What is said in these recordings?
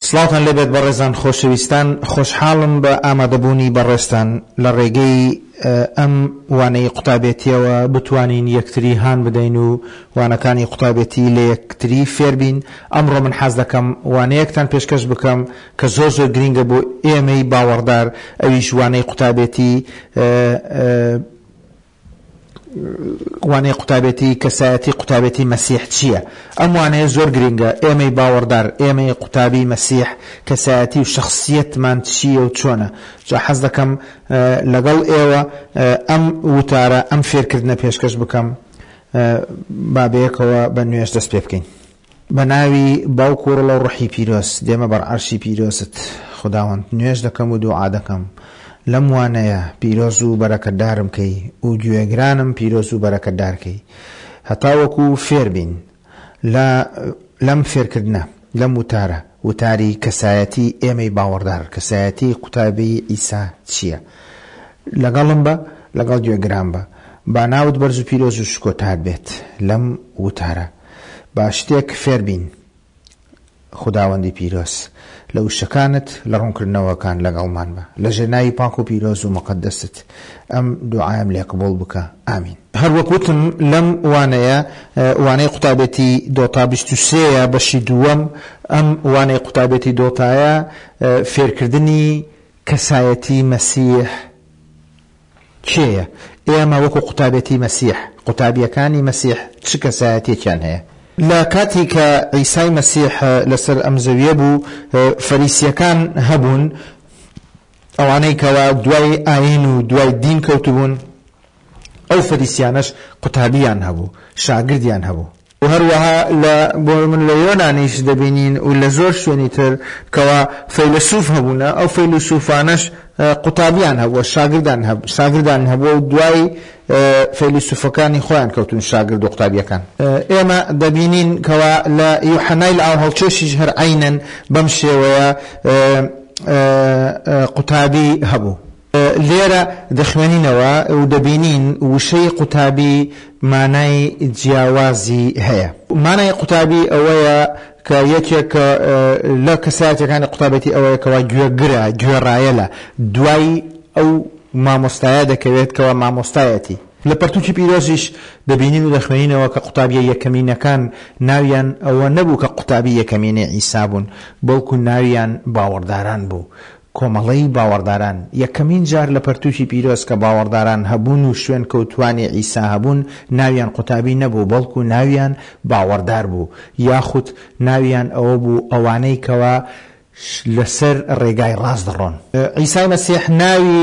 سڵاوتان لێبێت بەڕێزان خۆشەویستان، خۆشحاڵم بە ئامادەبوونی بەڕێستان لە ڕێگەی ئەم وانەی قوتابێتیەوە بتوانین یەکتری هان بدەین و وانەکانی قوتابێتی لە یەکتری فێربین. ئەمڕۆ من حەز دەکەم وانەیەکتان پێشکەش بکەم کە زۆر گرینگە بۆ ئێمەی باوەڕدار، ئەویش وانەی قوتابێتی وانەی قوتابێتی کەسایەتی قوتابێتی مەسیح چییە؟ ئەم وانەیە زۆر گرینگە. ئێمەی باوەڕدار، ئێمەی قوتابی مەسیح کەسایەتی و شخصیەتمان چییە و چۆنە؟ جا حەز دەکەم لەگەڵ ئێوە ئەم وتارە ئەم فێرکردنە پێشکەش بکەم بابەیەکەوە بە نوێژ دەست پێ بکەین. بە ناوی باوکو و ڕۆڵە و ڕوحی پیرۆز دێمە بەر عەرشی پیرۆزت خوداوەند، نوێژ دەکەم و دوعا دەکەم لەم وانەیە پیرۆز و بەرەکەتدارم کەی و گوێگرانم پیرۆز و بەرەکەتدار کەی، هەتا وەکو فێر بین لەم فێرکردنە، لەم وتاری کەسایەتی ئێمەی باوەڕدار، کەسایەتی قوتابی ئیسا چییە؟ لەگەڵم بە، لەگەڵ گوێگران بە، با ناوت بەرز و پیرۆز و شکۆتات بێت لەم وتارە. با شتێک فێر بین خداوەندی پیرۆز لە وشەکانت، لە ڕوونکردنەوەکان لەگەڵمان بە، لە ژێناوی پاک و پیرۆز و مەقەدەست ئەم دوعایم لێ قبوڵ بکە، ئامین. هەر وەکوتم لەم وانەیە، وانەی قوتابێتی دۆتا 23 بەشی دووەم، ئەم وانەی قوتابێتی دۆتایە فێرکردنی کەسایەتی مەسیح کێیە؟ ئێمە وەکو قوتابێتی مەسیح، قوتابیەکانی مەسیح چ کەسایەتێکیان هەیە؟ لە کاتی کە عیسای مەسیح لەسەر ئەم زەویە بوو، فەریسیەکان هەبوون، ئەوانەی کەوا دوای ئاین و دوای دین کەوتبوون. ئەو فەریسیانەش قوتابیان هەبوو، شاگردیان هەبوو. و هەروەها بۆ من لە یۆنانیش دەبینین و لە زۆر شوێنی تر کەوا فەیلسوف هەبوونە، ئەو فەیلسوفانەش قوتابیان هەبووە، شاگردان هەبووە و دوای فەیلسوفەکانی خۆیان کەوتون شاگرد و قوتابیەکان. ئێمە دەبینین کەوا لە یوحەنای لە ئاو هەڵکێشیش هەر عینەن بەم شێوەیە قوتابی هەبوو. لێرە دەخوێنینەوە و دەبینین وشەی قوتابی مانای جیاوازی هەیە. مانای قوتابی ئەوەیە کە یەکێک لە کەسایەتەکانی قوتابەتی ئەوەیە کەوا گوێگرە، گوێڕایەلە، دوای ئەو مامۆستایە دەکەوێت کەوا مامۆستایەتی. لە پەرتووکی پیرۆزیش دەبینین و دەخوێنینەوە کە قوتابیە یەکەمینەکان ناویان ئەوە نەبوو کە قوتابی یەکەمینە عیسا بوون، بەڵکو ناویان باوەڕداران بوو، کۆمەڵەی باوەڕداران. یەکەمین جار لە پەرتووکی پیرۆز کە باوەڕداران هەبوون و شوێن کەوتوانی عیسا هەبوون، ناویان قوتابی نەبوو، بەڵکو ناویان باوەڕدار بوو، یاخود ناویان ئەوە بوو ئەوانەی کەوا لەسەر ڕێگای ڕاست دەڕۆن. عیسای مەسیح ناوی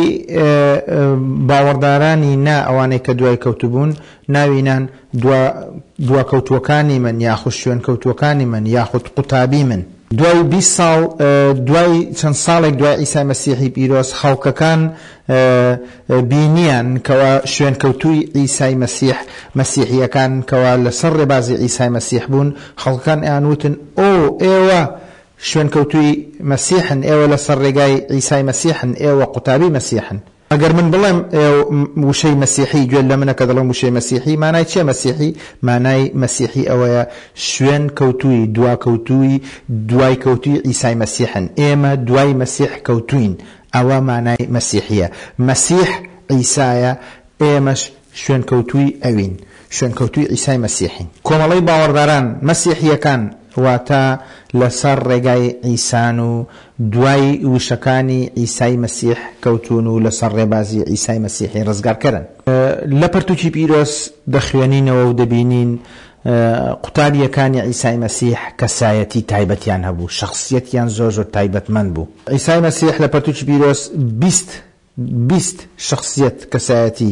باوەڕدارانی نا ئەوانەی کە دوای کەوتبوون، ناوینان دواکەوتوەکانی من، یاخود شوێن کەوتوەکانی من، یاخود قوتابی من. دوای 20 ساڵ، دوای چەند ساڵێک دوای عیسای مەسیحی پیرۆز، خەڵکەکان بینیان کەوا شوێن کەوتووی عیسای مەسیح، مەسیحیەکان کەوا لەسەر ڕێبازی عیسای مەسیح بوون، خەڵکەکان ئەیانوتن ئێوە شوێن کەوتووی مەسیحن، ئێوە لەسەر ڕێگای عیسای مەسیحن، ئێوە قوتابی مەسیحن. ئەگەر من بڵێم وشەی مەسیحی، گوێ لە منە کە دەڵێم وشەی مەسیحی، مانای چیە مەسیحی؟ مانای مەسیحی ئەوەیە شوێن کەوتووی، دواکەوتووی، دوای کەوتووی عیسای مەسیحن. ئێمە دوای مەسیح کەوتوین، ئەوە مانای مەسیحیە. مەسیح عیسایە، ئێمەش شوێن کەوتووی ئەوین، شوێن کەوتووی عیسای مەسیحین. کۆمەڵەی باوەڕداران مەسیحیەکان واتە لەسەر ڕێگای عیسان و دوای وشەکانی عیسای مەسیح کەوتون و لەسەر ڕێبازی عیسای مەسیحی ڕزگارکەرن. لە پەرتووکی پیرۆز دەخوێنینەوە و دەبینین قوتابیەکانی عیسای مەسیح کەسایەتی تایبەتیان هەبوو، شخصیەتیان زۆر تایبەتمەند بوو. عیسای مەسیح لە پەرتووکی پیرۆز 20 شخصیەت کەسایەتی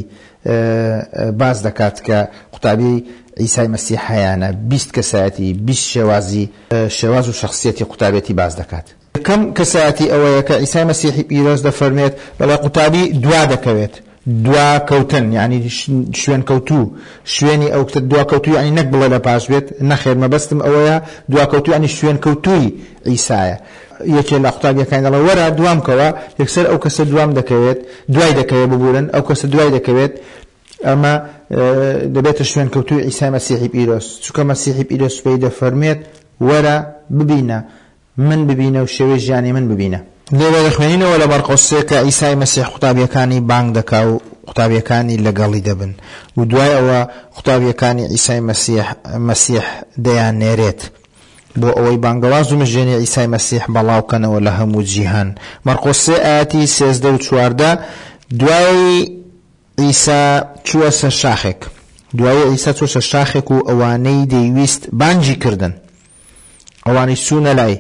باز دەکات کە قوتابی عیسای مەسیح هەیەە، 20 کەسایەتی، 20 شێواز و شخصیەتی قوتابەتی باز دەکات. کەم کەسایەتی ئەوەیە کە عیسای مەسیحی پیرۆز دەفەرمێت بەڵێ قوتابی دوا دەکەوێت، دوا کەوتن یعنی شوێن کەوتوو، شوێنی ئەو کتە دوا کەوتوی ینی نەک بڵێ لە پاش بێت، نەخێر مەبەستم ئەوەیە دوا کەوتوی ینی شوێن کەوتووی عیسایە. یەکێ لە قوتابیەکانی دەڵێ وەرە دوامکەوە، یەکسەر ئەو کەسە دوام دەکەوێت، دوای دەکەوێت ببورن، ئەو کەسە دوای دەکەوێت، ئەمە دەبێتە شوێن کەوتووی عیسای مەسیحی پیرۆز، چونکە مەسیحی پیرۆز پێی دەفەرمێت وەرە ببینە من ببینە و شێوەی ژیانی من ببینە. لێرە دەخوێنینەوە لە مەرقۆس کە عیسای مەسیح قوتابیەکانی بانگ دەکا و قوتابیەکانی لەگەڵی دەبن و دوای ئەوە قوتابیەکانی عیسای مەسیح دەیان نێرێت بۆ ئەوەی بانگەواز و مژێنی عیسای مەسیح بەڵاوکەنەوە لە هەموو جیهان. مەرقۆس 3 13 و 14 دوای عیسا چووە سەر شاخێک. دوای عیسا چووە سەر شاخێک و ئەوانەی دەیویست بانگی کردن، ئەوانەی چوونە لای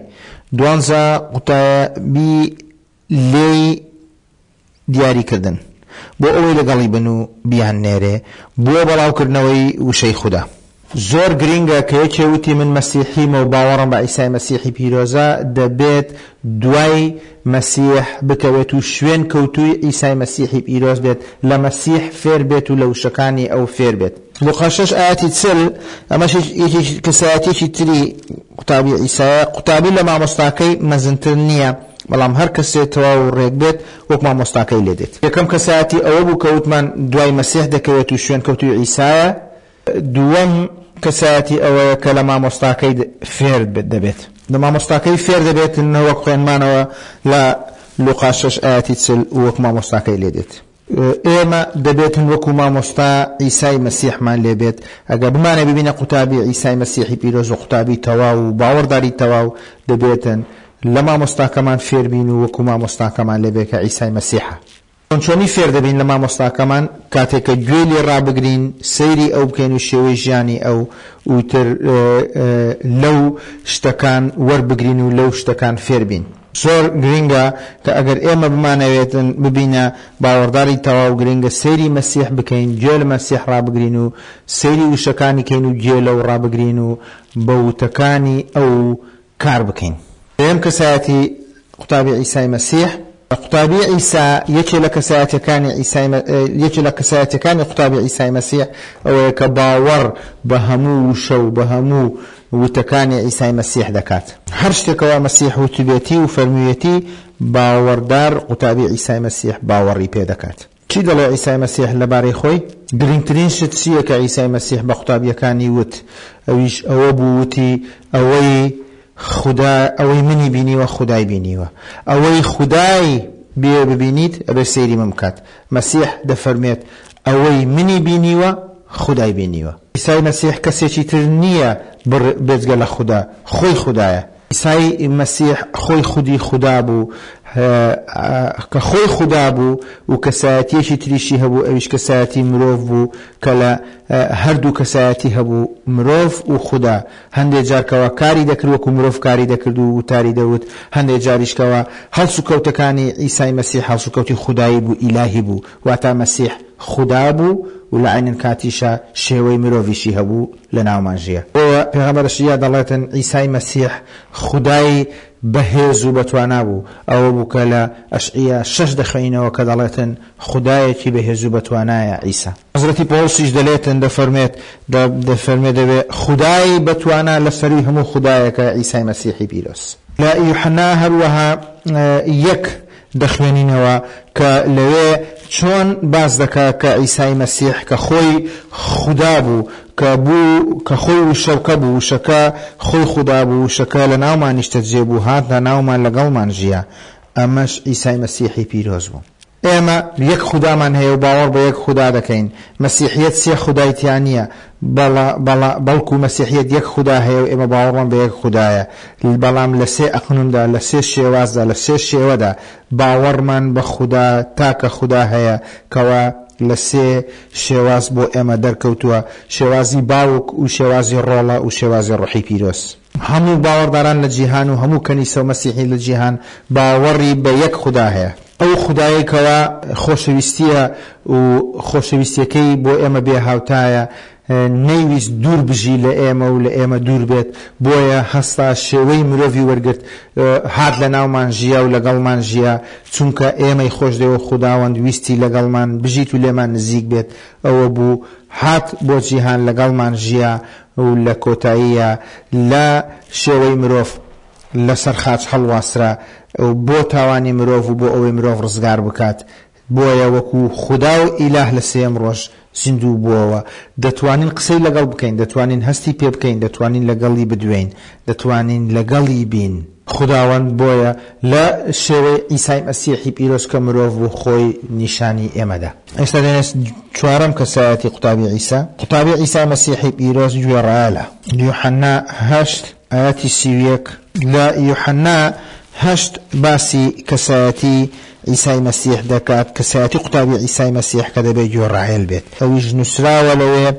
12 قوتابی لێی دیاری کردن بۆ ئەوەی لەگەڵی بن و بیان نێرێ بۆ بەڵاوکردنەوەی وشەی خوددا. زۆر گرینگە کە یەکێ وتی من مەسیحیم و باوەڕم بە عیسای مەسیحی پیرۆزە دەبێت دوای مەسیح بکەوێت و شوێن کەوتوی عیسای مەسیحی پیرۆز بێت، لە مەسیح فێر بێت و لە وشەکانی ئەو فێر بێت. لوقا 6 ئاەتی 40 ئەمەش کەسایەتێکی تری قوتابی عیسایە. قوتابی لە مامۆستاکەی مەزنتر نییە، بەڵام هەر کەسێتەوە و ڕێک بێت وەک مامۆستاکەی لێ دێت. یەکەم کەسایەتی ئەوە بوو کە وتمان دوای مەسیح دەکەوێت و شوێن کەوتوی عیسایە. دووەم کەسایەتی ئەوەیە کە لە مامۆستاکەی فێر دەبێت، لە مامۆستاکەی فێر دەبێت وەک خوێنمانەوە لە لوقا 6 ئاەتی 40 وەک مامۆستاکەی لێ دێت. ئێمە دەبێتن وەکو مامۆستا عیسای مەسیحمان لێ بێت. ئەگەر بمانە ببینە قوتابی عیسای مەسیحی پیرۆز و قوتابی تەواو و باوەڕداری تەواو دەبێتن لە مامۆستاکەمان فێر بین و وەکو مامۆستاکەمان لێ بێت کە عیسای مەسیحە. چۆنی فێر دەبین لە مامۆستاکەمان کاتێک کە گوێ لێ ڕابگرین، سەیری ئەو بکەین و شێوەی ژیانی ئەو وتر لەو شتەکان وەربگرین و لەو شتەکان فێر بین. زۆر گرینگە کە ئەگەر ئێمە بمانەوێتن ببینە باوەڕداری تەواو گرینگە سەیری مەسیح بکەین، گوێ لە مەسیح ڕابگرین و سەیری وشەکانی کەین و گوێ لەو ڕابگرین و بە وتەکانی ئەو کار بکەین. ئێم کەسایەتی قوتابی عیسای مەسیح. قوتابی عیسا یەکێ لە کەسایەتەکانی قوتابی عیسای مەسیح ئەوەیە کە باوەڕ بە هەموو وشە و بە هەموو وتەکانی عیسای مەسیح دەکات. هەر شتێکەوە مەسیح وتوبێتی و فەرموویەتی باوەڕدار قوتابی عیسای مەسیح باوەڕی پێ دەکات. چی دەڵێ عیسای مەسیح لەبارەی خۆی؟ گرنگترین شت چییە کە عیسای مەسیح بە قوتابیەکانی وت؟ ئەویش ئەوە بوو وتی ئەوەی منی بینیوە خودای بینیوە، ئەوەی خودای بێ ببینیت ئەبێ سەیری من بکات. مەسیح دەفەرمێت ئەوەی منی بینیوە خودای بینیوە. عیسای مەسیح کەسێکی تر نییە بێجگە لە خوددا، خۆی خودایە. عیسای مەسیح خۆی خودی خوددا بوو کە خۆی خوددا بوو و کەسایەتیەکی تریشی هەبوو، ئەویش کەسایەتی مرۆڤ بوو کە لە هەردوو کەسایەتی هەبوو، مرۆڤ و خوددا. هەندێک جارکەوە کاری دەکرد وەکو مرۆڤ کاری دەکرد و وتاری دەوت، هەندێک جاریشکەوە هەڵس و کەوتەکانی عیسای مەسیح هەڵس و کەوتی خودایی بوو، ئیلاهی بوو، واتە مەسیح خوددا بوو و لە عینن کاتیشە شێوەی مرۆڤیشی هەبوو لە ناومان ژیە. پێغەمبەر شیعە دەڵێتن عیسای مەسیح خودای بەهێز و بەتوانا بوو. ئەوە بوو کە لە ئەشعیا 6 دەخوێنینەوە کە دەڵێتن خودایەکی بەهێز و بەتوانایە عیسا. حەزرەتی پۆڵسیش دەڵێتن دەفەرمێت دەبێت خودای بەتوانا لەسەری هەموو خودایەکە عیسای مەسیحی پیرۆز. لە یوحنا هەروەها 1 دەخوێنینەوە کە لەوێ چۆن باز دەکات کە عیسای مەسیح کە خۆی خوددا بوو کە خۆی وشەکە بوو، وشەکە خۆی خوددا بوو، وشەکە لە ناومانیشتە جێ بوو، هات لە ناومان لەگەڵمان ژیە. ئەمەش عیسای مەسیحی پیرۆز بوو. ئێمە یەک خودامان هەیە و باوەڕ بە یەک خوددا دەکەین. مەسیحیەت سێ خودایتیانە، بەڵکو مەسیحیەت یەک خوددا هەیە و ئێمە باوەڕمان بە یەک خوددایە، بەڵام لە سێ ئەقنومدا، لە سێ شێوازدا، لە سێ شێوەدا باوەڕمان بە خوددا تاکە خوددا هەیە کەوە لە سێ شێواز بۆ ئێمە دەرکەوتووە: شێوازی باوک و شێوازی ڕۆڵە و شێوازی ڕوحی پیرۆز. هەموو باوەڕداران لە جیهان و هەموو کەنیسە و مەسیحی لە جیهان باوەڕی بە یەک خوددا هەیە. ئەو خودایەکەوە خۆشەویستیە و خۆشەویستیەکەی بۆ ئێمە بێ هاوتایە، نەیویست دوور بژی لە ئێمە و لە ئێمە دوور بێت، بۆیە هەستا شێوەی مرۆڤی وەرگرت، هات لە ناومان ژیە و لەگەڵمان ژیە، چونکە ئێمەی خۆش دێوە خوداوەند ویستی لەگەڵمان بژیت و لێمان نزیک بێت. ئەوە بوو هات بۆ جیهان لەگەڵمان ژیە و لە کۆتاییە لە شێوەی مرۆڤ لەسەر خاچ هەڵواسرا بۆ تاوانی مرۆڤ و بۆ ئەوەی مرۆڤ ڕزگار بکات. بۆیە وەکو خوددا و ئیلاه لە سێم ڕۆژ زیندوو بووەوە. دەتوانین قسەی لەگەڵ بکەین، دەتوانین هەستی پێ بکەین، دەتوانین لەگەڵی بدوێین، دەتوانین لەگەڵی بین. خداوند بويا لا شوي عيسى مسيحي بيروس كمروف وخوي نشاني امدا استدنس چوارم كسايتي قطابي عيسى مسيحي بيروس جورالا يوحنا 8 آياتي سيويك لا يوحنا 8 باسي كسايتي عيسى مسيح دكات كسايتي قطابي عيسى مسيح كذا بيجو راعيل بيت اويج نسرا ولو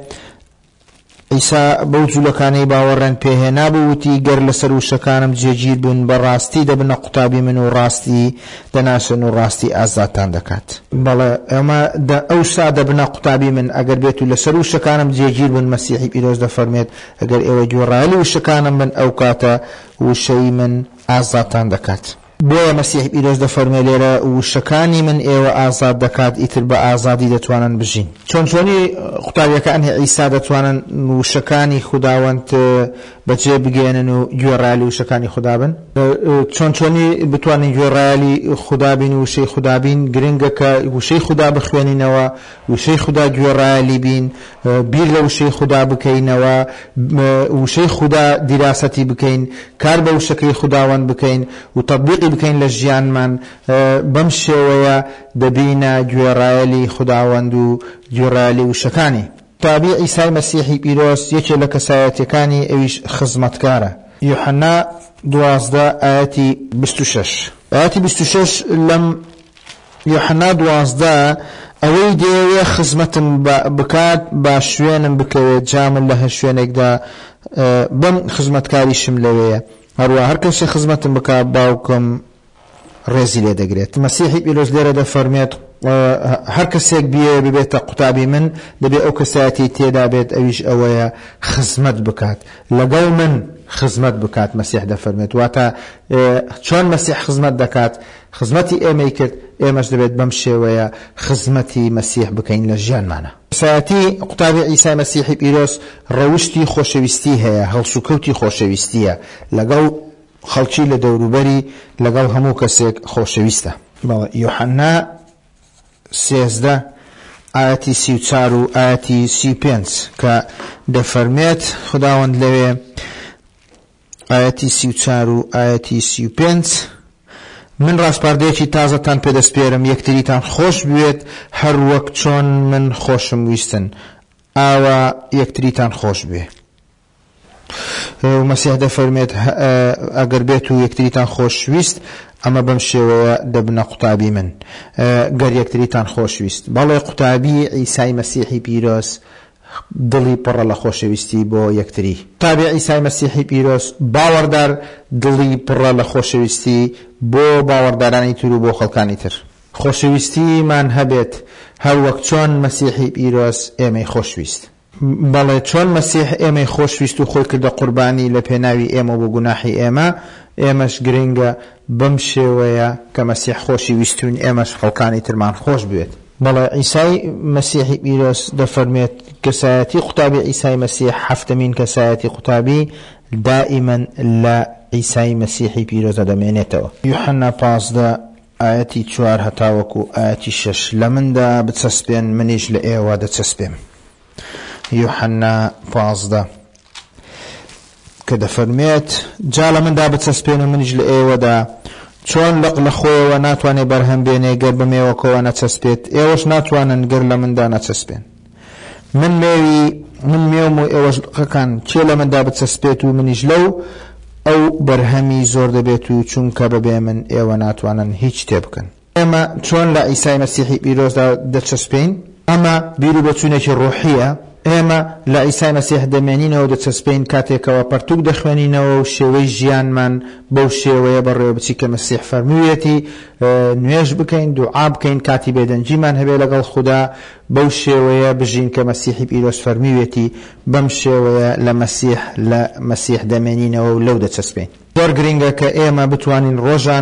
عيسى بوزولكاني باورن به نابوتي غير لسرو شكانم جيجير بن براستي دبن قطابي منو راستي دناسن راستي ازاتان دكات بلا اما دا اوسا دبن قطابي من اگر بيتو لسرو شكانم جيجير بن مسيحي بيروز دا فرميت اگر ايوه جورالي وشكانم من اوقاتا وشي من ازاتان دكات بۆیە مەسیح پیرۆز دەفەرمێ لێرە وشەکانی من ئێوە ئازاد دەکات ئیتر بە ئازادی دەتوانن بژین چۆنچۆنی قوتابیەکانی عیسا دەتوانن وشەکانی خوداوەند بەجێ بگێنن و گوێڕایەلی وشەکانی خوددا بن چۆنچۆنی بتوانین گوێڕایەلی خوددا بین و وشەی خوددا بین گرنگە کە وشەی خوددا بخوێنینەوە وشەی خوددا گوێڕایەلی بین بیر لە وشەی خوددا بکەینەوە وشەی خوددا دیراسەتی بکەین کار بە وشەکەی خوداوەند بکەین و تطبیقی بکەین لە ژیانمان بەم شێوەیە دەبینە گوێڕایەلی خوداوەند و گوێڕایەلی وشەکانی قوتابی عیسای مەسیحی پیرۆز یەکێک لە کەسایەتیەکانی ئەویش خزمەتکارە یوحنا 12 آیەتی 26 آیەتی 26 لەم یوحنا 12 ئەوەی دەیەوێ خزمەتم بکات با شوێنم بکەوێت جامن لە هەر شوێنێکدا بەم خزمەتکاریشم لەوەیە هەروە هەر کەسێ خزمەتم بکات باوکم ڕێزی لێ دەگرێت مەسیحی پیرۆز لێرە دەفەرمێت هەر کەسێک ببێتە قوتابی من دەبێت ئەو کەسایەتی تێدا بێت ئەویش ئەوەیە خزمەت بکات لەگەڵ من خزمەت بکات مەسیح دەفەرمێت واتە چۆن مەسیح خزمەت دەکات خزمەتی ئێمەی کرد ئێمەش دەبێت بەم شێوەیە خزمەتی مەسیح بکەین لە ژیانمانە کەسایەتی قوتابی عیسای مەسیحی پیرۆز ڕەوشتی خۆشەویستی هەیە هەڵسوکەوتی خۆشەویستیە لەگەڵ خەڵکی لە دەوروبەری لەگەڵ هەموو کەسێک خۆشەویستە یوحنا 13 آیەتی 34 و آیەتی 35 کە دەفەرمێت خداوەند لەوێ آیەتی 34 و آیەتی 35 من ڕاستپاردەیەکی تازەتان پێدەسپێرم یەکتریتان خۆش بوێت هەر وەک چۆن من خۆشم ویستن ئاوا یەکتریتان خۆش بێ و مەسیح دەفەرمێت ئەگەر بێت و یەکتریتان خۆشویست ئەمە بەم شێوەیە دەبنە قوتابی من گەر یەکتریتان خۆشویست بەڵێ قوتابی عیسای مەسیحی پیرۆز دڵی پڕە لە خۆشەویستی بۆ یەکتری قوتابی عیسای مەسیحی پیرۆز باوەڕدار دڵی پڕە لە خۆشەویستی بۆ باوەڕدارانی تر و بۆ خەڵکانی تر خۆشەویستیمان هەبێت هەر وەک چۆن مەسیحی پیرۆز ئێمەی خۆشویست بەڵێ چۆن مەسیح ئێمەی خۆشویست و خۆی کردە قوربانی لە پێناوی ئێمە بۆ گوناحی ئێمە ئێمەش گرنگە بەم شێوەیە کە مەسیح خۆشی ویستون ئێمەش خەڵکانی ترمان خۆش بوێت بەڵێ عیسای مەسیحی پیرۆز دەفەرمێت کەسایەتی قوتابی عیسای مەسیح هەفتمین کەسایەتی قوتابی دائما لە عیسای مەسیحی پیرۆزە دەمێنێتەوە یوحنا 15 آیەتی 4 هەتاوەکو ئاەتی 6 لە مندا بچەسپێن منیش لە ئێوە دەچەسپێم یوحنا 15 کە دەفەرمێت جا لە مندا بچەسپێن و منیش لە ئێوەدا چۆن لەق لە خۆیەوە ناتوانێ بەرهەم بێنێ گەر بەمێوەکەوە نەچەسپێت ئێوەش ناتوانن گەر لە مندا نەچەسپێن من مێوم و ئێوەش لقەکان چێ لە مندا بچەسپێت و منیش لەو ئەو بەرهەمی زۆر دەبێت و چونکە بەبێ من ئێوە ناتوانن هیچ تێ بکەن ئێمە چۆن لە عیسای مەسیحی پیرۆزدا دەچەسپین ئەمە بیر و بەچوونێکی ڕۆحیە ئێمە لە عیسای مەسیح دەمێنینەوە دەچەسپین کاتێکەوە پەرتوک دەخوێنینەوە و شێوەی ژیانمان بەو شێوەیە بەڕێوە بچی کە مەسیح فەرموویەتی نوێژ بکەین دوعا بکەین کاتی بێدەنجیمان هەبێ لەگەڵ خوددا بەو شێوەیە بژین کە مەسیحی پیرۆز فەرموویەتی بەم شێوەیە لە مەسیح دەمێنینەوە و لەو دەچەسپین زۆر گرنگە کە ئێمە بتوانین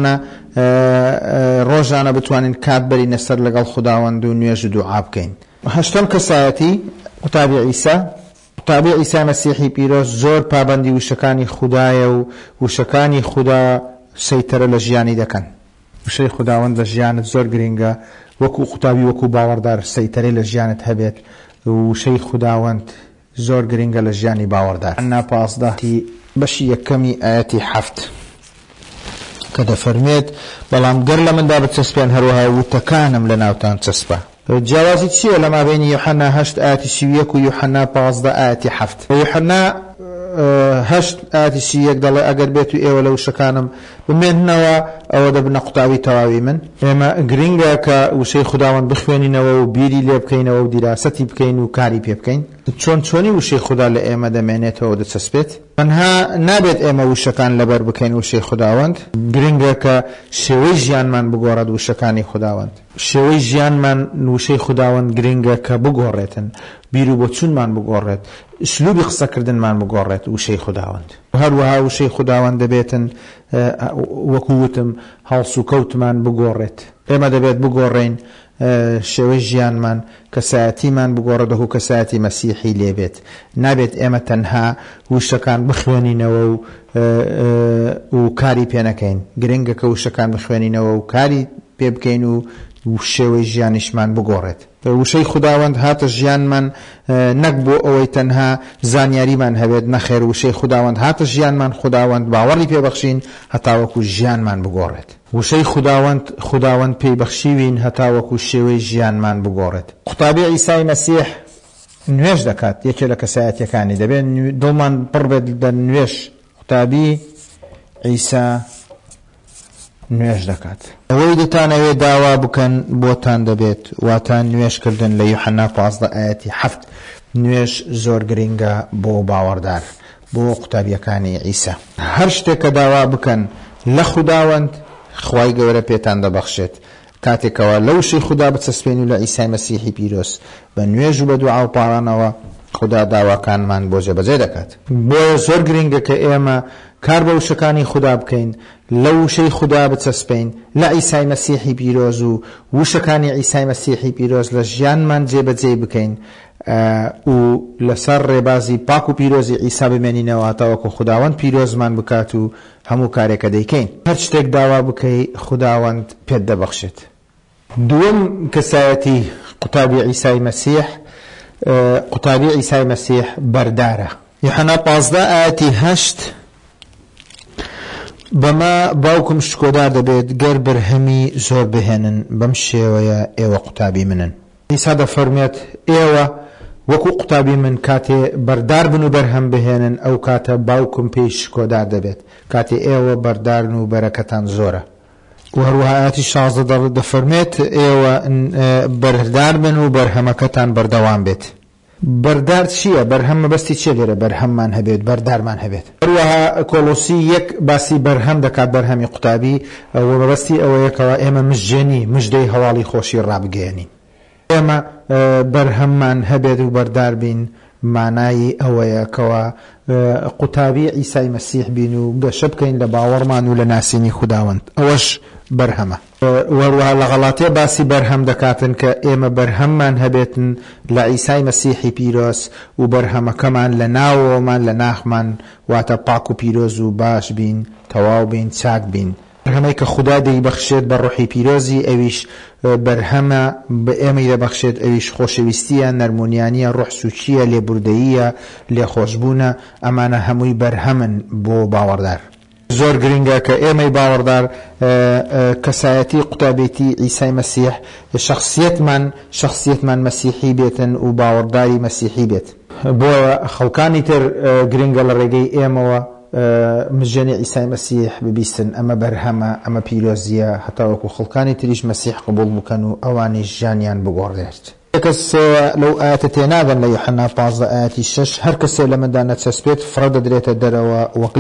ڕۆژانە بتوانین کات بەرینە سەر لەگەڵ خوداوەند و نوێژ و دوعا بکەین هەشتم کەسایەتی قوتابی عیسا مەسیحی پیرۆز زۆر پابەندی وشەکانی خودایە و وشەکانی خوددا سەیتەرە لە ژیانی دەکەن وشەی خوداوەند لە ژیانت زۆر گرنگە وەکو قوتابی وەکو باوەڕدار سەیتەرەی لە ژیانت هەبێت وشەی خوداوەند زۆر گرنگە لە ژیانی باوەڕدار ئەنا 15 بەشی یەکەمی ئاەتی 7 کە دەفەرمێت بەڵام گەر لە مندا بچەسپێن هەروەها وتەکانم لە ناوتان چەسپە. جیاوازی چییە لە مابینی یوحەنا 8 ئاەتی 31 و یوحەنا 15 ئاەتی 7؟ یوحەنا 8 ئاەتی 31 دەڵێ ئەگەر بێت و ئێوە لە وشەکانم بمێننەوە ئەوە دەبنە قوتابی تەواوی من. ئێمە گرنگە کە وشەی خوداوەند بخوێنینەوە و بیری لێ بکەینەوە و دیراسەتی بکەین و کاری پێ بکەین. چۆنی وشەی خوددا لە ئێمە دەمێنێتەوە دەچەسپێت. تەنها نابێت ئێمە وشەکان لەبەر بکەین وشەی خوداوەند، گرنگە کە شێوەی ژیانمان بگۆڕێت وشەکانی خوداوەند. شێوەی ژیانمان وشەی خوداوەند گرنگە کە بگۆڕێتن، بیر و بۆچوونمان بگۆڕێت، ئسلوبی قسەکردنمان بگۆڕێت وشەی خوداوەند. هەروەها وشەی خوداوەند دەبێتن وەکووتم هەڵس و کەوتمان بگۆڕێت. ئێمە دەبێت بگۆڕین شێوەی ژیانمان، کەسایەتیمان بگۆڕێت و کەسایەتی مەسیحی لێبێت. نابێت ئێمە تەنها وشەکان بخوێنینەوە و کاری پێ نەکەین. گرنگە کە وشەکان بخوێنینەوە و کاری پێ بکەین و شێوەی ژیانیشمان بگۆڕێت. وشەی خوداوەند هاتە ژیانمان نەک بۆ ئەوەی تەنها زانیاریمان هەبێت، نەخێر وشەی خوداوەند هاتە ژیانمان، خوداوەند باوەڕی پێبەخشین هەتاوەکو ژیانمان بگۆڕێت. وشەی خوداوەند پێی بەخشیوین هەتاوەکو شێوەی ژیانمان بگۆڕێت. قوتابی عیسای مەسیح نوێژ دەکات، یەکێ لە کەسایەتیەکانی دەبێت دڵمان پڕ بێت لە نوێژ. قوتابی عیسا نوێژ دەکات. ئەوەی دەتانەوێت داوا بکەن بۆتان دەبێت، واتان نوێژکردن لە یوحەنا 15 ئاەتی 7. نوێژ زۆر گرنگە بۆ باوەڕدار، بۆ قوتابیەکانی عیسا. هەر شتێک کە داوا بکەن لە خوداوەند خوای گەورە پێتان دەبەخشێت. کاتێکەوە لە وشەی خوددا بچەسپێن و لە عیسای مەسیحی پیرۆز بە نوێژ و بە دوعا و پاڕانەوە خوددا داواکانمان بۆ جێبەجێ دەکات. بۆیە زۆر گرنگە کە ئێمە کار بە وشەکانی خوددا بکەین، لە وشەی خوددا بچەسپین، لە عیسای مەسیحی پیرۆز و وشەکانی عیسای مەسیحی پیرۆز لە ژیانمان جێبەجێ بکەین و لەسەر ڕێبازی پاک و پیرۆزی عیسا بمێنینەوە تاوەکو خوداوەند پیرۆزمان بکات و هەموو کارێکە دەیکەین. هەر شتێک داوا بکەی خوداوەند پێت دەبەخشێت. دووەم کەسایەتی قوتابی عیسای مەسیح، قوتابی عیسای مەسیح بەردارە. یوحەنا 15 ئاەتی 8 بەمە باوکم شکۆدار دەبێت گەر بەرهەمی زۆر بهێنن، بەم شێوەیە ئێوە قوتابی منن. عیسا دەفەرمێت ئێوە وەکو قوتابی من کاتێ بەردار بن و بەرهەم بهێنن، ئەو کاتە باوکم پێی شکۆدار دەبێت. کاتێ ئێوە بەردارن و بەرەکەتان زۆرە. و هەروەها ئاەتی 16 دەفەرمێت ئێوە بەردار بن و بەرهەمەکەتان بەردەوام بێت. بەردار چییە؟ بەرهەم مەبەستی چیە لێرە؟ بەرهەممان هەبێت، بەردارمان هەبێت. هەروەها کۆلۆسی 1 باسی بەرهەم دەکات، بەرهەمی قوتابی و مەبەستی ئەوەیەکەوە ئێمە مژدێنی مژدەی هەواڵی خۆشی ڕابگەێنین. ئێمە بەرهەممان هەبێت و بەردار بین، مانایی ئەوەیە کەوە قوتابی عیسای مەسیح بین و گەشە بکەین لە باوەڕمان و لە ناسینی خوداوەند. ئەوەش بەرهەمە. وەروەها لە غەڵاتیە باسی بەرهەم دەکاتن کە ئێمە بەرهەممان هەبێتن لە عیسای مەسیحی پیرۆز و بەرهەمەکەمان لە ناوەوەمان لە ناخمان واتە پاک و پیرۆز و باش بین، تەواو بین، چاک بین. بەرهەمەی کە خوددا دەیبەخشێت بە ڕوحی پیرۆزی، ئەویش بەرهەمە بە ئێمەی دەبەخشێت، ئەویش خۆشەویستیە، نەرمونیانیە، ڕوح سوچیە، لێبوردەییە، لێخۆشبوونە. ئەمانە هەمووی بەرهەمن بۆ باوەڕدار. زۆر گرنگە کە ئێمەی باوەڕدار کەسایەتی قوتابێتی عیسای مەسیح شخصیتمان مەسیحی بێتن و باوەڕداری مەسیحی بێت. بۆ خەڵکانی تر گرنگە لە ڕێگەی ئێمەوە مژێنی عیسای مەسیح ببیستن. ئەمە بەرهەمە، ئەمە پیرۆزیە، هەتاوەکو خەڵکانی تریش مەسیح قبول بکەن و ئەوانی ژیانیان بگۆڕێت. کەس لەو ئاەتە تێناگەن لە یوحەنا 15 ئاەتی 6 هەر کەسێ لە مندا نەچەسپێت فڕە دەدرێتە دەرەوە وەک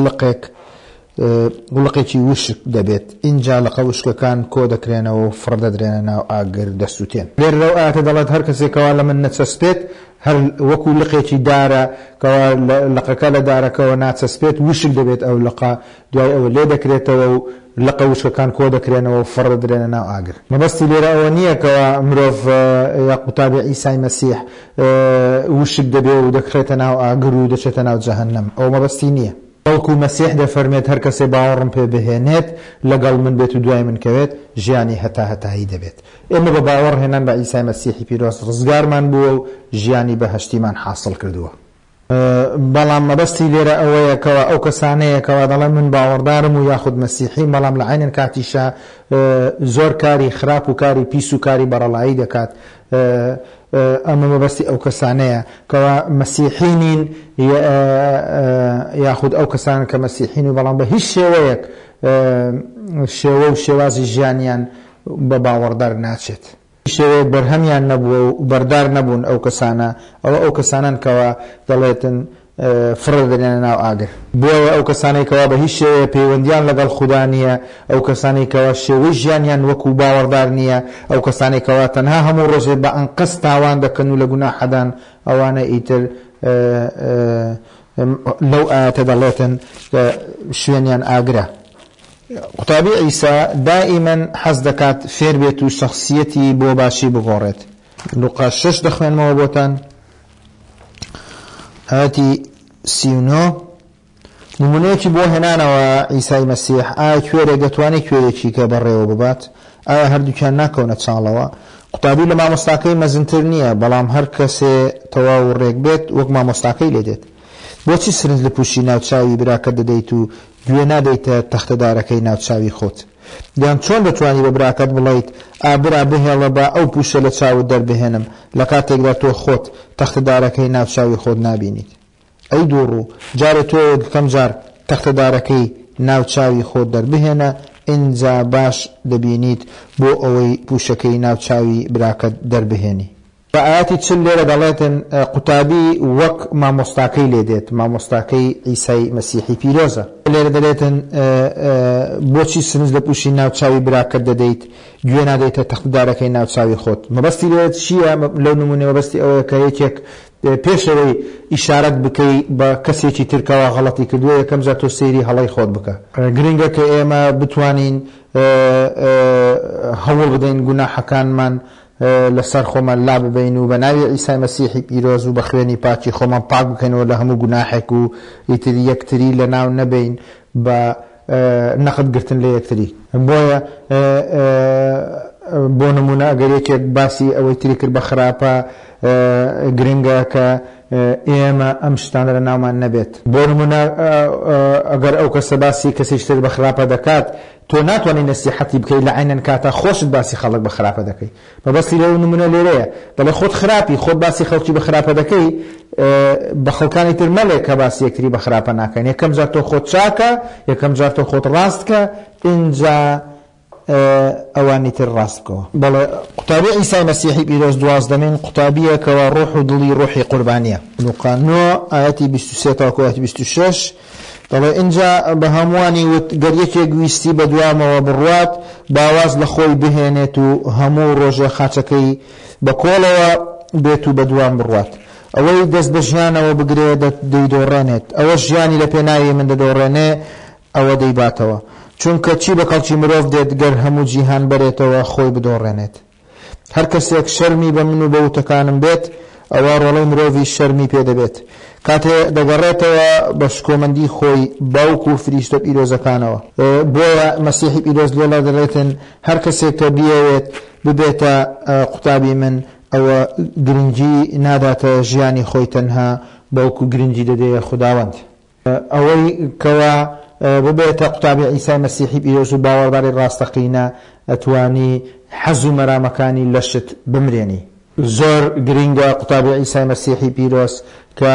گوڵقێکی وشک دەبێت. اینجا لە قەوشکەکان کۆ دەکرێنەوە و فڕ دەدرێنە ناو ئاگر دەسووتێن. لێر لەو ئاەتە دەڵێت هەر کەسێکەوە لە من نەچەسپێت، هەر وەکو لقێکی دارە کەوا لقەکە لە دارەکەەوە ناچەسپێت وشک دەبێت. ئەو لقا دوای ئەوە لێ دەکرێتەوە و لقە وشکەکان کۆ دەکرێنەوە و فڕ دەدرێنە ناو ئاگر. مەبەستی لێرە ئەوە نییە کەوا مرۆڤ یا قوتابی عیسای مەسیح وشک دەبێت و دەکرێتە ناو ئاگر و دەچێتە ناو جەهەنەم. ئەو مەبەستی نییە. بەڵکو مەسیح دەفەرمێت هەر کەسێ باوەڕم پێ بهێنێت، لەگەڵ من بێت و دوای من کەوێت، ژیانی هەتاهی دەبێت. ئێمە بە باوەڕ هێنان بە عیسای مەسیحی پیرۆز ڕزگارمان بووە و ژیانی بەهەشتیمان حاصل کردووە. بەڵام مەبەستی لێرە ئەوەیە کەوا ئەو کەسانەیە کەوا دەڵێن من باوەڕدارم و یاخود مەسیحی بەڵام لە عینەن کاتیشە زۆر کاری خراپ و کاری پیس و کاری بەڕەڵایی دەکات ئەمە مەبەستی ئەو کەسانەیە کەوا مەسیحینین یاخود ئەو کەسانە کە مەسیحین و بەڵام بە هیچ شێوەیەک شێوە و شێوازی ژیانیان بە باوەڕدار ناچێت شێوەیەک بەرهەمیان نەبووە و بەردار نەبوون ئەو کەسانە ئەو کەسانن کەوا دەڵێتن فرە دەنێنە ناو ئاگر بۆیە ئەو کەسانەی کەوا بە هیچ شێوەیە پەیوەندیان لەگەڵ خوددا نییە ئەو کەسانەی کەوا شێوەی ژیانیان وەکو باوەڕدار نییە ئەو کەسانەی کەوا تەنها هەموو ڕۆژێ بە ئەنقەس تاوان دەکەن و لە گوناحەدان ئەوانە ئیتر لەو ئاەتە دەڵێتن شوێنیان ئاگرە قوتابی عیسا دائما حەز دەکات فێر بێت و شەخسیەتی بۆ باشی بگۆڕێت لوقا 6 دەخوێنمەوە بۆتان ئاەتی 39 نمونەیەکی بۆ هێنانەوە عیسای مەسیح ئایا کوێرێک دەتوانێت کوێرێکی کە بەڕێوە ببات ئایا هەردووکیان ناکەونە چاڵەوە قوتابی لە مامۆستاکەی مەزنتر نییە بەڵام هەر کەسێ تەواو ڕێک بێت وەک مامۆستاکەی لێ دێت بۆچی سرنج لە پوشی ناوچاوی براکەت دەدەیت و گوێ نادەیتە تەختەدارەکەی ناوچاوی خۆت دیان چۆن دەتوانی بە براکەت بڵیت ئابرا بهێڵە بە ئەو پوشە لە چاوت دەربهێنم لە کاتێکدا تۆ خۆت تەختەدارەکەی ناوچاوی خۆت نابینیت ئەی دووڕوو جارێ تۆ کەم جار تەختەدارەکەی ناوچاوی خۆت دەربهێنە ئینجا باش دەبینیت بۆ ئەوەی پوشەکەی ناوچاوی براکەت دەربهێنی بە ئاەتی چل لێرە دەڵێتن قوتابی وەک مامۆستاکەی لێ دێت مامۆستاکەی عیسای مەسیحی پیرۆزە لێرە دەڵێتن بۆچی سنج لە پوشی ناوچاوی براکەت دەدەیت گوێ نادەیتە تەختەدارەکەی ناوچاوی خۆت مەبەستی لێت چییە لەو نمونێ مەبەستی ئەوەیە کە یەکێک پێشەوەی ئیشارەت بکەی بە کەسێکی ترکەوە غەڵەتی کردووە یەکەم جار تۆ سەیری هەڵەی خۆت بکە گرنگە کە ئێمە بتوانین هەوڵ بدەین گوناحەکانمان لەسەر خۆمان لا ببین و بە ناوی عیسای مەسیحی پیرۆز و بە خوێنی پاکی خۆمان پاک بکەینەوە لە هەموو گوناحێک و ئیتر یەکتری لە ناو نەبین بە نەقد گرتن لە یەکتری بۆیە بۆ نمونە ئەگەر یەکێک باسی ئەوەی تری کرد بە خراپە گرنگە کە ئێمە ئەم شتانە لە ناومان نەبێت بۆ نمونە ئەگەر ئەو کەسە باسی کەسێکتر بە خراپە دەکات تۆ ناتوانانی نەسیحەتی بکەیت لە عینەن کاتە خۆشت باسی خەڵک بە خراپە دەکەی مەبەستی لەو نمونە لێرەیە دەڵێ خۆت خراپی خۆت باسی خەڵکی بە خراپە دەکەی بە خەڵکانی تر مەڵێ کە باسی یەکتری بە خراپە ناکەن یەکەم جار تۆ خۆت چاکە یەکەم جار تۆ خۆت ڕاستکە ئینجا ئەوانی تر ڕاست بکەوە بەڵێ قوتابی عیسای مەسیحی پیرۆز 12مین قوتابیەکەوە ڕۆح و دڵی ڕۆحی قوربانیە لوقا 9 ئاەتی 23 تا 26 دەڵێ اینجا بە هەمووانی وت گەر یەکێک ویستی بە دوامەوە بڕوات باواز لە خۆی بهێنێت و هەموو ڕۆژێ خاچەکەی بە کۆڵەوە بێت و بە دوام بڕوات ئەوەی دەست بە ژیانەوە بگرێ دەیدۆڕێنێت ئەوە ژیانی لە پێناوی من دەدۆڕێنێ ئەوە دەیباتەوە چونکە چی بە کەڵکی مرۆڤ دێت گەر هەموو جیهان بەرێتەوە خۆی بدۆڕێنێت هەر کەسێک شەرمی بە من و بە وتەکانم بێت ئەوە ڕۆڵەی مرۆڤی شەرمی پێ دەبێت کاتێ دەگەڕێتەوە بە شکۆمەندی خۆی باوک و فریشتە پیرۆزەکانەوە بۆیە مەسیحی پیرۆز لێڵە دەڵێتن هەر کەسێک کە بیەوێت ببێتە قوتابی من ئەوە گرنگی ناداتە ژیانی خۆی تەنها باوکو گرنگی دەدەیە خوداوەند ئەوەی کەوا ببێتە قوتابی عیسای مەسیحی پیرۆز و باوەڕداری ڕاستەقینە ئەتوانی حەز و مەرامەکانی لەشت بمرێنی زۆر گرنگە قوتابی عیسای مەسیحی پیرۆز کە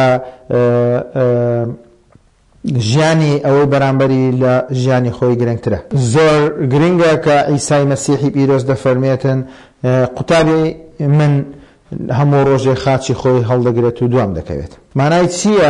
ژیانی ئەوەی بەرامبەری لە ژیانی خۆی گرنگترە زۆر گرنگە کە عیسای مەسیحی پیرۆز دەفەرمێتن قوتابی من هەموو ڕۆژێ خاچی خۆی هەڵدەگرێت و دوام دەکەوێت مانای چییە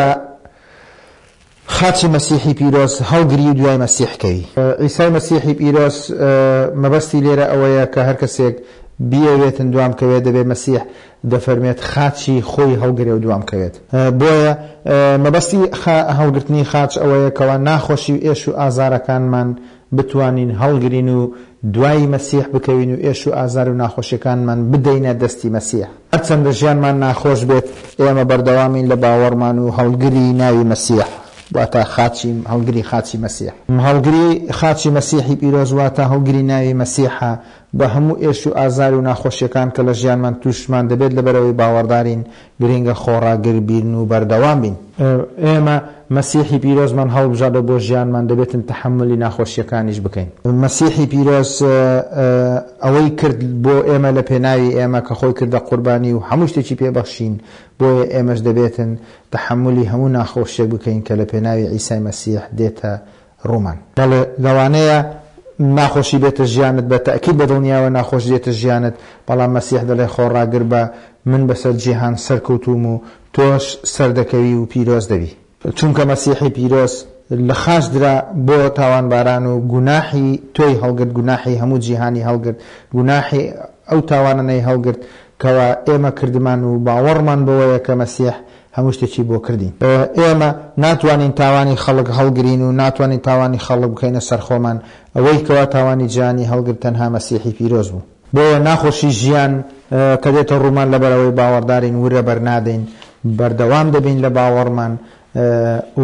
خاچی مەسیحی پیرۆز هەڵگری و دوای مەسیحکەوی عیسای مەسیحی پیرۆز مەبەستی لێرە ئەوەیە کە هەر کەسێک بیەوێتن دوام کەوێت دەبێت مەسیح دەفەرمێت خاچی خۆی هەڵگرێ و دوام کەوێت بۆیە مەبەستی هەڵگرتنی خاچ ئەوەیە کەوا ناخۆشی و ئێش و ئازارەکانمان بتوانین هەڵگرین و دوای مەسیح بکەوین و ئێش و ئازار و ناخۆشیەکانمان بدەینە دەستی مەسیح هەرچەندە ژیانمان ناخۆش بێت ئێمە بەردەوامین لە باوەڕمان و هەڵگری ناوی مەسیح واتە هەڵگری خاچی مەسیح هەڵگری خاچی مەسیحی پیرۆز واتە هەڵگری ناوی مەسیحە بە هەموو ئێش و ئازار و ناخۆشیەکان کە لە ژیانمان تووشمان دەبێت لەبەرەوەی باوەڕدارین گرنگە خۆڕاگر بین و بەردەوام بین. ئێمە مەسیحی پیرۆزمان هەڵبژاردە بۆ ژیانمان دەبێتن تەحملی ناخۆشیەکانیش بکەین. مەسیحی پیرۆز ئەوەی کرد بۆ ئێمە لە پێناوی ئێمە کە خۆی کردە قوربانی و هەموو شتێکی پێبەخشین بۆیە ئێمەش دەبێتن تەحملی هەموو ناخۆشیێک بکەین کە لە پێناوی عیسای مەسیح دێتە ڕوومان. بەڵێ لەوانەیە ناخۆشی بێتە ژیانت بە تەکید بە دڵنیاوە ناخۆش دێتە ژیانت، بەڵام مەسیح دەڵێ خۆڕاگر بە من بەسەر جیهان سەرکەوتوم و تۆش سەردەکەوی و پیرۆز دەبی. چونکە مەسیحی پیرۆز لە خاش درا بۆ تاوانباران و گوناحی تۆی هەڵگرت، گوناحی هەموو جیهانی هەڵگرت، گوناحی ئەو تاوانانەی هەڵگرت کەوا ئێمە کردمان و باوەڕمان بەوەیە کە مەسیح هەموو شتێکی بۆ کردین. ئێمە ناتوانین تاوانی خەڵک هەڵگرین و ناتوانین تاوانی خەڵک بکەینە سەرخۆمان. ئەوەی کەوا تاوانی جیهانی هەڵگرت تەنها مەسیحی پیرۆز بوو. بۆ ناخۆشی ژیان کە دێتە ڕوومان لەبەرەوەی باوەڕدارین ورە بەرنادەین، بەردەوام دەبین لە باوەڕمان و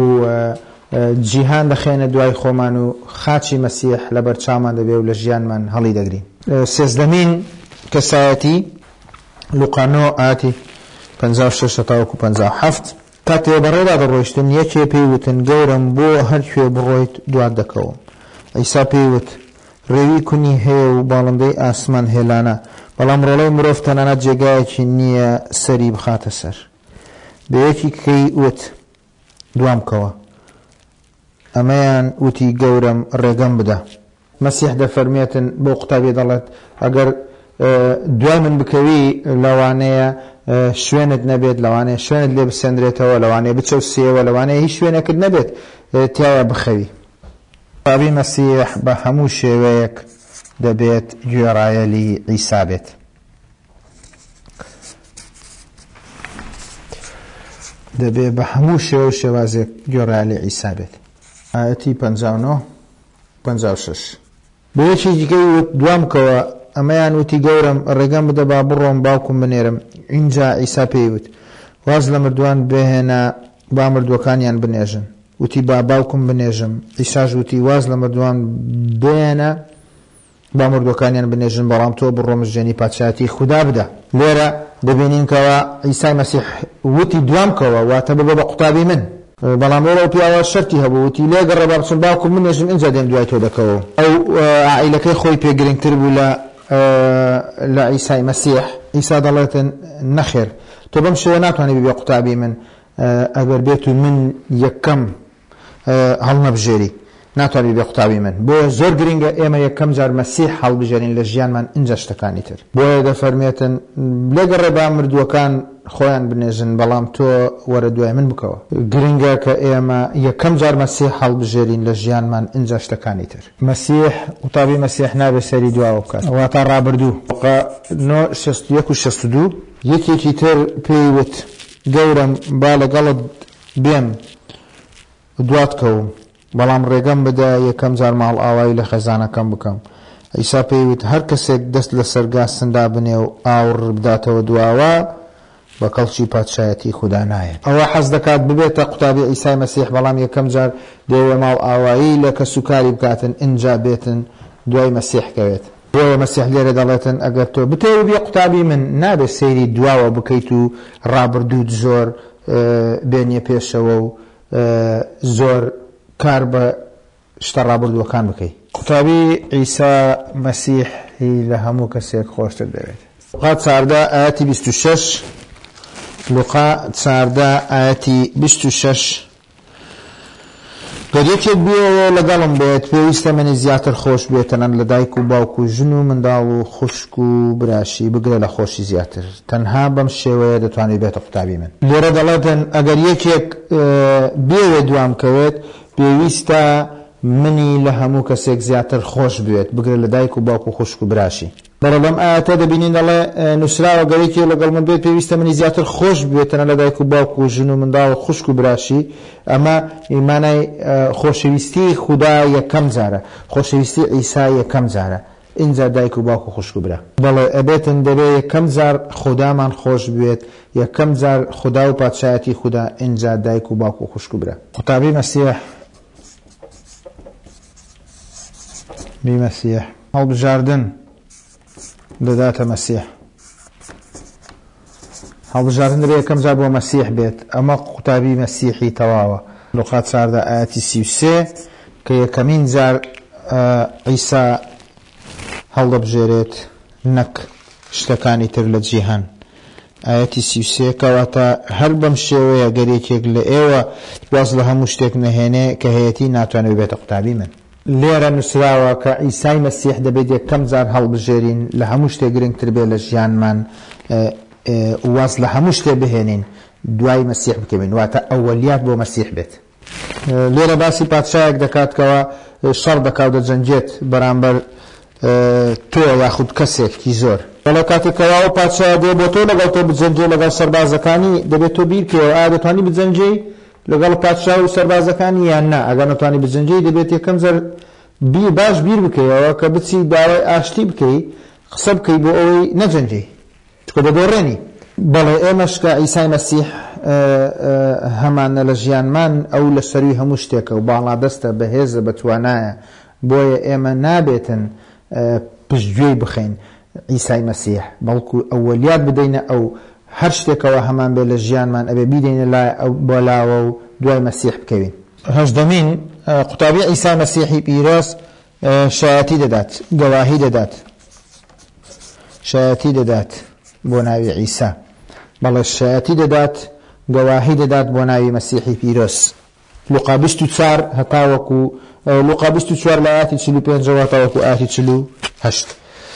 جیهان دەخێنە دوای خۆمان و خاچی مەسیح لەبەر چامان دەبێ و لە ژیانمان هەڵی دەگرین. سێزدەمین کەسایەتی لوقا 9 ئاەتی 56 تاوەکو 57 کاتێ بەڕێدا دەڕۆیشتن یەکێ پێیوتن گەورم بۆ هەرکوێ بڕۆیت دوات دەکەوم. ئەیسا پێیوت ڕێوی کونی هەیە و باڵندەی ئاسمان هێلانە، بەڵام ڕۆڵەی مرۆڤ تەنانەت جێگایەکی نییە سەری بخاتە سەر. بە یەکی کەی وت دوام کەوە، ئەمەیان وتی گەورم ڕێگەم بدە. مەسیح دەفەرمێتن بۆ قوتابی دەڵێت ئەگەر دوای من بکەوی لەوانەیە شوێنت نەبێت، لەوانەیە شوێنت لێ بسێندرێتەوە، لەوانەیە بچەوسێەوە، لەوانەیە هیچ شوێنێکت نەبێت تیایە بخەوی. قوتابی مەسیح بە هەموو شێوەیەک دەبێت گوێڕایەلی عیسا بێت. دەبێت بە هەموو شێوە شێوازێک گوێڕایەلی عیسا بێت. ئاەتی 59-56 بۆ یەکی دیکەی وت دوام کەوە، ئەمەیان وتی گەورم ڕێگەم بدە با بڕۆم باوکم بنێرم. اینجا عیسا پێیوت واز لە مردووان بهێنە با مردووەکانیان بنێژن. وتی با باوکم بنێژم. عیساش وتی واز لە مردووان بهێنە با مردووەکانیان بنێژن، بەڵام تۆ بڕۆ مژێنی پادشایەتی خودا بدە. لێرە دەبینین کەوە عیسای مەسیح وتی دوام کەوە واتە ببە بە قوتابی من، بەڵام ئەو پیاوە شەرتی هەبوو وتی لێگەڕە با بچم باوکم بنێژم ئینجا دێم دوای تۆ دەکەوە. ئەو عائیلەکەی خۆی پێ گرنگتر بوو لە عیسای مەسیح. عیسا دەڵێتن نەخێر، تۆ بەم شێوە ناتوانێت ببێ قوتابی من ئەگەر بێت و من یەکەم هەڵنەبژێری، ناتوانێت بێ قوتابی من. بۆ زۆر گرنگە ئێمە یەکەم جار مەسیح هەڵبژێرین لە ژیانمان ئینجا شتەکانی تر. بۆیە دەفەرمێتن لێگەڕێ با مردووەکان خۆیان بنێژن، بەڵام تۆ وەرە دوای من بکەوە. گرنگە کە ئێمە یەکەم جار مەسیح هەڵبژێرین لە ژیانمان ئینجا شتەکانی تر. مەسیح قوتابی مەسیح نابێ سەری دواوە بکات، واتە ڕابردوو. 9:61-62 یەکێکی تر پێیوت گەورم با لەگەڵت بێم دوات کەوم، بەڵام ڕێگەم بدە یەکەم جار ماڵ ئاوایی لە خێزانەکەم بکەم. ئیسا پێیوت هەر کەسێک دەست لە سەرگاستندا بنێ و ئاور بداتەوە دواوە بە کەڵکی پادشایەتی خودا نایێت. ئەوە حەز دەکات ببێتە قوتابی عیسای مەسیح، بەڵام یەکەم جار دەیەوێ ماڵ ئاوایی لە کەسوکاری بکاتن ئینجا بێتن دوای مەسیح کەوێت. بۆیە مەسیح لێرە دەڵێتن ئەگەر تۆ بتەوە بێ قوتابی من نابێت سەیری دواوە بکەیت و ڕابردووت زۆر بێنیە پێشەوە و زۆر کار بە شتە ڕابردووەکان بکەیت. قوتابی عیسا مەسیحی لە هەموو کەسێک خۆشتر دەوێت. لوقا 14 ئاەتی 26 لوقا 14 ئاەتی 26 گەرێکێک بێەوە لەگەڵم بێت پێویستە منی زیاتر خۆش بێتەنەن لە دایک و باوک و ژن و منداڵ و خوشک و براشی بگرە لە خۆشی زیاتر، تەنها بەم شێوەیە دەتوانێت بێتە قوتابی من. لێرە دەڵێتن ئەگەر یەکێک بێوێ دوام کەوێت پێویستە منی لە هەموو کەسێک زیاتر خۆش بێت بگرە لە دایک و باوک و خوشک و براشی. بەڵام ئاەتە دەبینین دەڵێ نووسراوە گەرێکی لەگەڵ من بێت پێویستە منی زیاتر خۆش بێتەنە لە دایک و باوک و ژن و منداڵ و خوشک و براشی. ئەمە ئیمانای خۆشەویستی خودا یەکەم جارە، خۆشەویستی عیسا یەکەم جارە. اینجا دایک و باوک و خوشک و برا بەڵێ ئەبێتن دەبێ یەکەم جار خودامان خۆش بێت، یەکەم جار خدا و پادشایەتی خودا، اینجا دایک و باوک و خوشک و برا. قوتابی مەسیح هەڵبژاردن دەداتە مەسیح هەڵبژاردنەوەی یەکەم جار بۆ مەسیح بێت ئەمە قوتابی مەسیحی تەواوە لوقا 14 ئاەتی 33 کە یەکەمین جار عیسا هەڵدەبژێرێت نەک شتەکانی تر لە جیهان ئاەتی 33 کەواتە هەر بەم شێوەیە گەرێکێک لە ئێوە واز لە هەموو شتێک نەهێنێ کە هەیەتی ناتوانێت بێتە قوتابی من لێرە نووسراوە کە عیسای مەسیح دەبێت یەکەم جار هەڵبژێرین لە هەموو شتێک گرنگتر بێت لە ژیانمان واز لە هەموو شتێ بهێنین دوای مەسیح بکەین واتە ئەوەلیات بۆ مەسیح بێت لێرە باسی پادشایەک دەکات کەەوە شەڕ دەکات دەجەنجێت بەرامبەر تۆ یاخود کەسێکی زۆر بەڵێ کاتێکەوە پادشایە دێ بۆ تۆ لەگەڵ تۆ بجەنجێ لەگەڵ سەربازەکانی دەبێت تۆ بیرکەوە ئایا دەتوانی بجەنجەی لەگەڵ پادشا و سەربازەکانی یان نا ئەگەر نەتوانی بجەنجەی دەبێت یەکەم جار باش بیر بکەیەوە کە بچی داوای ئاشتی بکەی قسە بکەی بۆ ئەوەی نەجەنجەی چکە دەدۆڕێنی بەڵێ ئێمەش کە عیسای مەسیح هەمانە لە ژیانمان ئەو لە سەروی هەموو شتێکە و باڵادەستە بەهێزە بەتوانایە بۆیە ئێمە نابێتن پشتگوێی بخەین عیسای مەسیح بەڵکو ئەوەلیات بدەینە ئەو هەر شتێکەوە هەمان بێ لە ژیانمان ئەبێ بیدەینە بۆ لاوە و دوای مەسیح بکەوین هەژدەمین قوتابی عیسای مەسیحی پیرۆز شایەتی دەدات گەواهی دەدات شایەتی دەدات بۆ ناوی عیسا بەڵێ شایەتی دەدات گەواهی دەدات بۆ ناوی مەسیحی پیرۆز لوقا 24 هەتاوەکو لوقا 24 لە ئاەتی 45 هەتاوەکو ئاەتی 48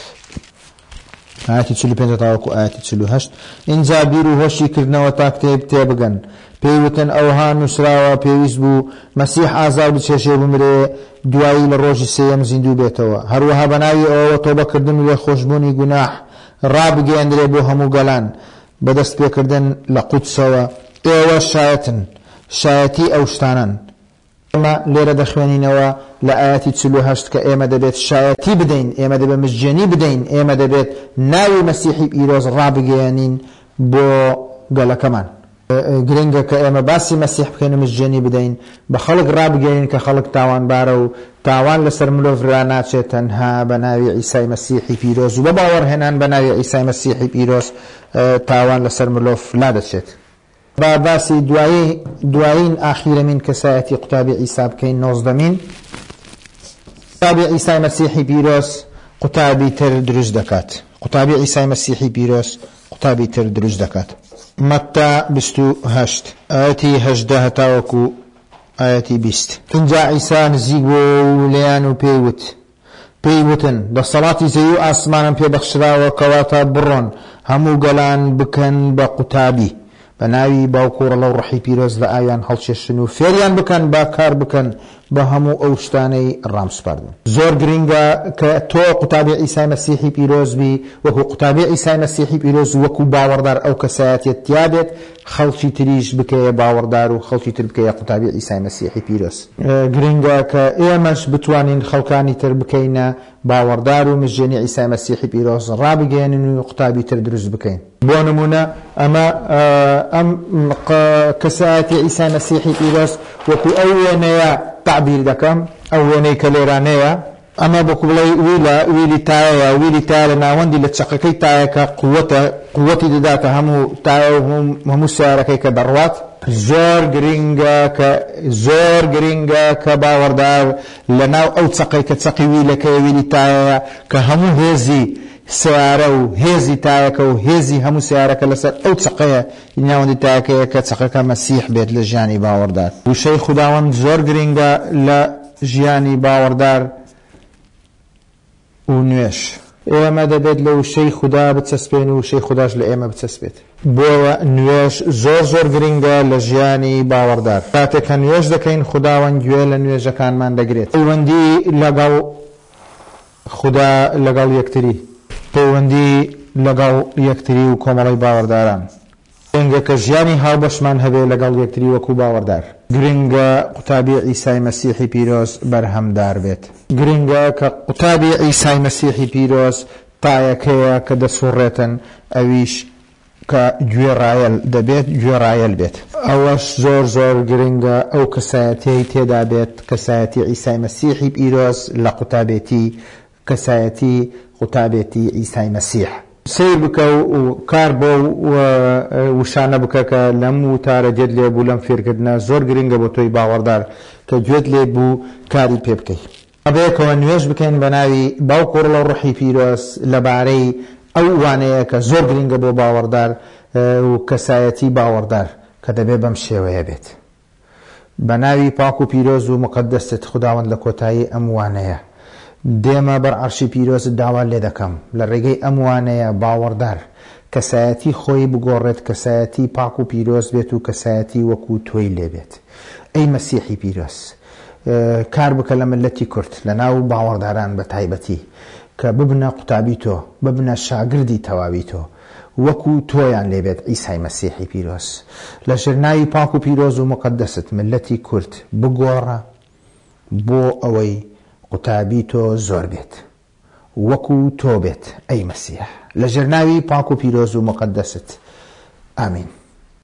ئاەتی 45 هەتاوەکو ئاەتی 48 اینجا بیر و هۆشی کردنەوە تا کتێب تێبگەن پێیوتن ئەوها نووسراوە پێویست بوو مەسیح ئازار بچێشێ بمرێ دوایی لە ڕۆژی سێیەم زیندوو بێتەوە هەروەها بەناوی ئەوەوە تۆبەکردن و لێخۆشبوونی گوناح ڕابگەیەندرێ بۆ هەموو گەلان بەدەست پێکردن لە قودسەوە ئێوە شایەتن شایەتی ئەو شتانن ئێمە لێرە دەخوێنینەوە لە ئاەتی 48 کە ئێمە دەبێت شایەتی بدەین ئێمە دەبێت مژجێنی بدەین ئێمە دەبێت ناوی مەسیحی پیرۆز ڕابگەیەنین بۆ گەلەکەمان گرنگە کە ئێمە باسی مەسیح بکەین و مژجێنی بدەین بە خەڵک ڕابگەین کە خەڵک تاوانبارە و تاوان لەسەر مرۆڤ را ناچێت تەنها بە ناوی عیسای مەسیحی پیرۆز و بە باوەڕهێنان بە ناوی عیسای مەسیحی پیرۆز تاوان لەسەر مرۆڤ نادەچێت با باسی دوایین ئاخیرەمین کەسایەتی قوتابی عیسا بکەین 19مین قوتابی عیسای مەسیحی پیرۆز قوتابی تر دروست دەکات قوتابی عیسای مەسیحی پیرۆز قوتابی تر دروست دەکات مەتتا 28 ئاەتی 18 هەتاوەکو ئاەتی 20 اینجا عیسا نزیک بۆ لێیان و پێیوتن دەسەڵاتی زەوی و ئاسمانم پێبەخشراوە کەواتە بڕۆن هەموو گەلان بکەن بە قوتابی بە ناوی باوکوڕە لەو ڕەحی پیرۆز لە ئاویان هەڵچێشن و فێریان بکەن با کار بکەن بە هەموو ئەو شتانەی ڕامسپاردن زۆر گرنگە کە تۆ قوتابی عیسای مەسیحی پیرۆز بی وەکو قوتابی عیسای مەسیحی پیرۆز وەکو باوەڕدار ئەو کەسایەتیت تیابێت خەڵکی تریش بکەیە باوەڕدار و خەڵکی تر بکەیە قوتابی عیسای مەسیحی پیرۆز گرنگە کە ئێمەش بتوانین خەڵکانی تر بکەینە باوەڕدار و مژێنی عیسای مەسیحی پیرۆز ڕابگەێنن و قوتابی تر دروست بکەین بۆ نمونە ئەمە ئەم کەسایەتی عیسای مەسیحی پیرۆز وەکو ئەو وێنەیە تعبیر دەکەم ئەو وێنەی کە لێرانەیە ئەمە بۆکو بڵێ ویلی تایەیە ویلی تایە لە ناوەندی لە چەقەکەی تایەکە قووەتی دەداتە هەموو تایە و هەموو سیارەکەی کە دەڕوات زۆر گرنگە کە باوەڕدار لە ناو ئەو چەقەی کە چەقی ویلەکەی ویلی تایەیە کە هەموو هێزی سیارە و هێزی تایەکە و هێزی هەموو سیارەکە لەسەر ئەو چەقەیە ناوەندی تایەکەیە کە چەقەکە مەسیح بێت لە ژیانی باوەڕدار وشەی خوداوەند زۆر گرنگە لە ژیانی باوەڕدار و نوێش ئێمە دەبێت لە وشەی خوددا بچەسپێن و وشەی خودداش لە ئێمە بچەسپێت بۆەوە نوێش زۆر گرنگە لە ژیانی باوەڕدار کاتێک کە نوێش دەکەین خوداوەند گوێ لە نوێژەکانمان دەگرێت پەیوەندی لەگەڵ خوددا لەگەڵ یەکتری پەیوەندی لەگەڵ یەکتری و کۆمەڵی باوەڕداران گرنگە کە ژیانی هاوبەشمان هەبێ لەگەڵ یەکتری وەکو باوەڕدار گرنگە قوتابی عیسای مەسیحی پیرۆز بەرهەمدار بێت گرنگە کە قوتابی عیسای مەسیحی پیرۆز تایەکەیە کە دەسوڕێتن ئەویش کە گوێڕایەل دەبێت گوێڕایەل بێت ئەوەش زۆر گرنگە ئەو کەسایەتی تێدا بێت کەسایەتی عیسای مەسیحی پیرۆز لە قوتابێتی کەسایەتی قوتابێتی ئیسای مەسیح. سیر بکە و کار بۆ وشانە بکە کە لەم وتارە گوێت لێ بوو لەم فێرکردنە زۆر گرنگە بۆ تۆی باوەڕدار کە گوێت لێ بوو کاری پێ بکەیت. ئەبێکەوە نوێژ بکەین بە ناوی باوکو ڕڵە ڕوحی پیرۆز لەبارەی ئەو وانەیە کە زۆر گرنگە بۆ باوەڕدار و کەسایەتی باوەڕدار کە دەبێت بەم شێوەیە بێت. بە ناوی پاک و پیرۆز و مقدست خوداوەند لە کۆتایی ئەم وانەیە دێمە بەر عەرشی پیرۆزت داوا لێ دەکەم لە ڕێگەی ئەم وانەیە باوەڕدار کەسایەتی خۆی بگۆڕێت، کەسایەتی پاک و پیرۆز بێت و کەسایەتی وەکو تۆی لێ بێت. ئەی مەسیحی پیرۆز، کار بکە لە ملەتی کورد لە ناو باوەڕداران بە تایبەتی کە ببنە قوتابی تۆ، ببنە شاگردی تەواوی تۆ وەکو تۆیان لێبێت ئیسای مەسیحی پیرۆز. لە ژێرناوی پاک و پیرۆز و مقدست ملەتی کورد بگۆڕە بۆ ئەوەی قوتابی تۆ زۆر بێت وەکو تۆ بێت ئەی مەسیح، لە ژێرناوی پاک و پیرۆز و مقدست. ئامین.